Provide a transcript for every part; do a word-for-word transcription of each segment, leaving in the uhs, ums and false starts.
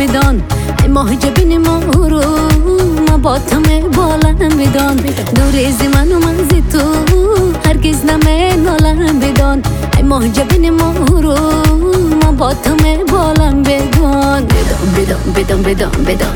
بدان ای ماه جبین مورو ما با تو بالم بدان دور از من و من زی تو هرگز نمی نالم بدان ای ماه جبین مورو ما با تو بالم بدان بدان بدان بدان بدان بدان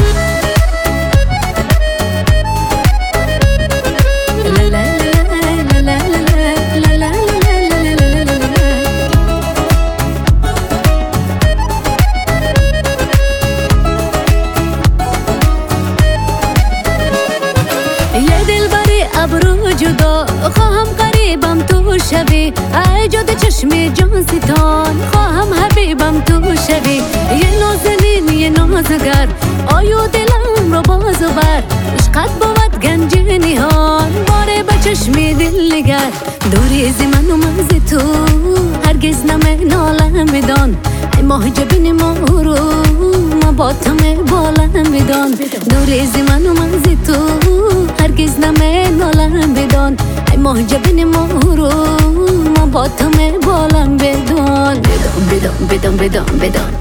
ابرو جدا خواهم قریبم تو شوی ای جاد چشم جان ستان خواهم حبیبم تو شوی یه نازنین یه نازگر آیو دلم رو باز و بر عشقت بود گنج نهان باره به چشم دل نگر دوری از من و من ز تو هرگز نمی نالم بدان ای ماه جبین مورو ما با تو بالم بدان دوری از من و من ز تو هرگز نمی نالم بدان ای ماه جبین مورو ما با تو بالم بدان بدان بدان بدان بدان بدان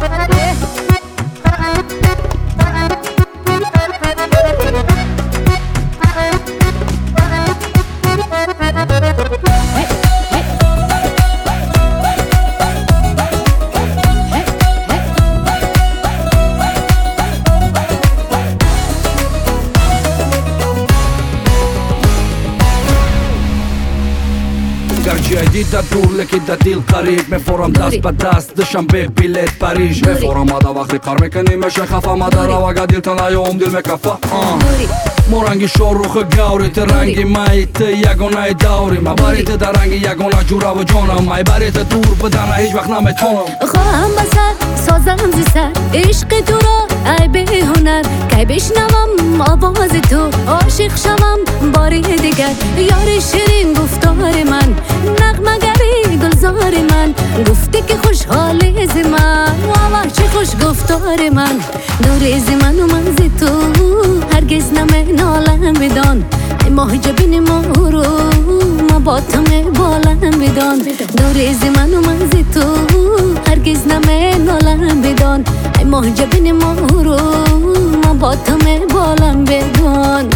جدید در دور لکی در دیل قریب میفورم دست به دست دشم به بیلت پریش میفورم آده وقتی قر میکنی میشه خفه مده رو اگه دیل تنایم دیل میکفه ما رنگی شاروخ گوری ت رنگی مایت یگانه دوری ما باریت در رنگی یگانه جوره و جانم مای باریت دور بدنه هیچ وقت نمیتونم خواهم بسر سازم زی سر عشق تو را ای به هنر که بشنوم آواز تو عاشق شوم باری دیگر یار شیرین گفتار من نغمه گری گلزار من گفتی که خوشحالی از من واوا چه خوش گفتار من دور از من و من زی تو هرگز نمی نالم بدان ای ماه جبین مورو ما با تو بالم بدان دور از من و من زی تو هرگز نمی نالم بدان ای ماه جبین مورو ما با تو بالم بدان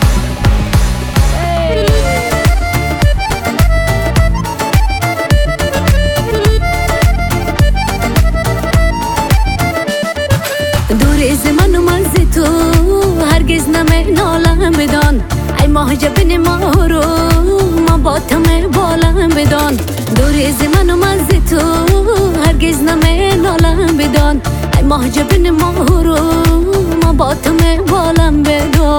دور از من و من ز تو هرگز نمی نالم بدان ای ماه جبین مورو ما با تو بالم بدان دور از من و من ز تو هرگز نمی نالم بدان ای ماه جبین مورو ما با تو بالم بدان